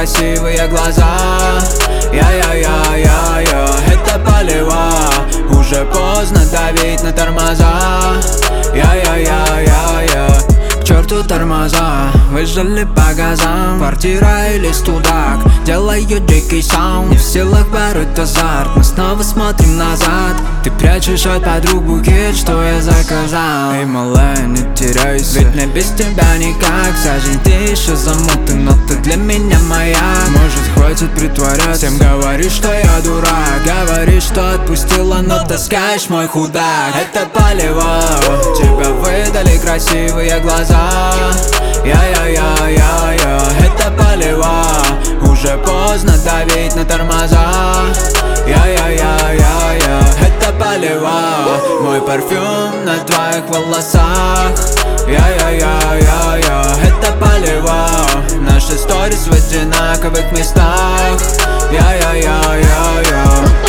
красивые глаза. Я-я-я-я-я, это полева. Уже поздно давить на тормоза. Я-я-я-я-я, к черту тормоза, выжили по газам. Квартира или студак, делаю дикий саунд. Не в силах бороть азарт, мы снова смотрим назад. Ты прячешь от подруг букет, что я заказал. Эй, малая, не теряйся, ведь мне без тебя никак. Вся жизнь ты еще замуты, но ты для меня моя. Может, хватит притворяться, всем говоришь, что я дурак. Говоришь, что отпустила, но таскаешь мой худак. Это полево, тебя выдали красивые глаза. Я-я-я-я-я, это полева. Уже поздно давить на тормоза. Я-я-я-я-я, это полева. Мой парфюм на твоих волосах. Я-я-я-я-я, это полева. Наши сторис в одинаковых местах. Я-я-я-я-я.